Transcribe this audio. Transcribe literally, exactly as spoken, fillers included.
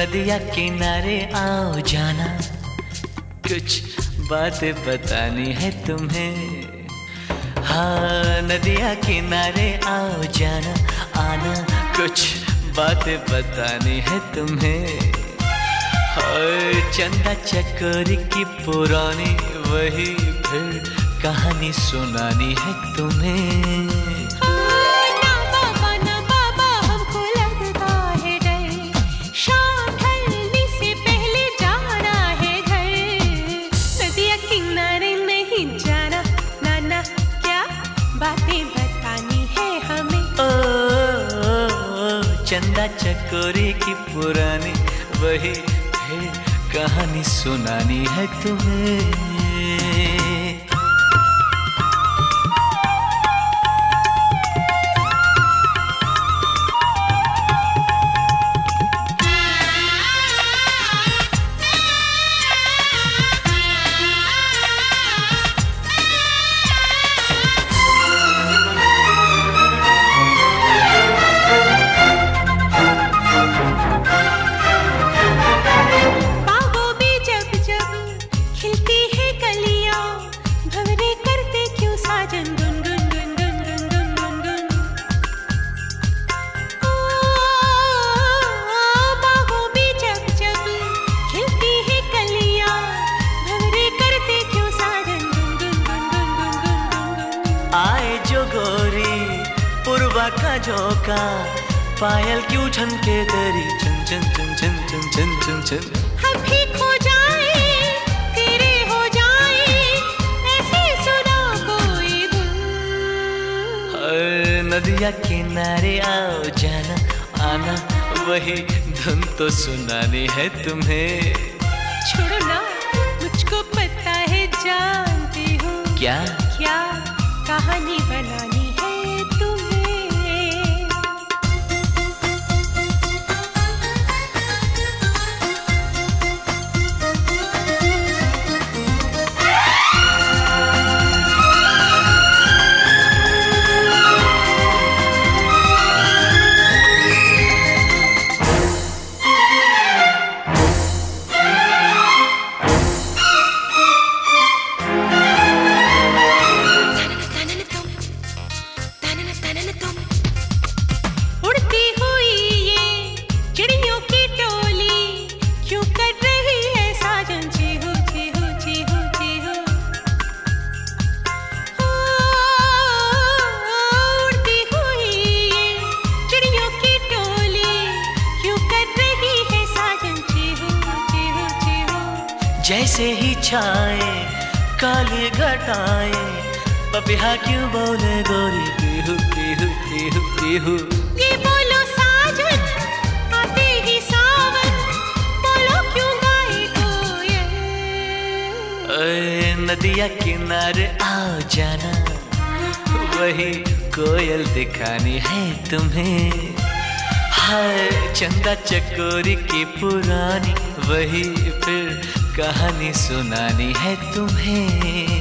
नदिया किनारे आओ जाना, कुछ बातें बतानी है तुम्हें। हाँ नदिया किनारे आओ जाना, आना कुछ बातें बतानी है तुम्हें। हाय चंदा चकोरी की पुरानी वही फिर कहानी सुनानी है तुम्हें। चंदा चकोरी की पुरानी वही फिर कहानी सुनानी है तुम्हें। आए जो गोरी पूर्वा का झोंका, पायल क्यों छनके तेरी चन चन चन चन चन चन चन चन। हम भी खो जाए तेरे हो जाए ऐसे सुना कोई धुन। हर नदिया किनारे आओ जाना, आना वही धुन तो सुनानी है तुम्हें। छोड़ो ना मुझको पता है जानती हूँ क्या क्या कहानी बनानी है तुम्हें। उड़ती हुई ये चिड़ियों की टोली क्यों कर रही है साजन चीहू चीहू चीहू चीहू। उड़ती हुई ये चिड़ियों की टोली क्यों कर रही है साजन चीहू चीहू चीहू। जैसे ही छाए काली घटाए, पपिहा क्यों बोले गोरी पीहू पीहू पीहू पीहू। ये बोलो साजन आते ही सावन, बोलो क्यों गाए कोयल। ओए नदिया किनारे आओ जाना, वही कोयल दिखानी है तुम्हें। हाय चंदा चकोरी की पुरानी वही फिर कहानी सुनानी है तुम्हें।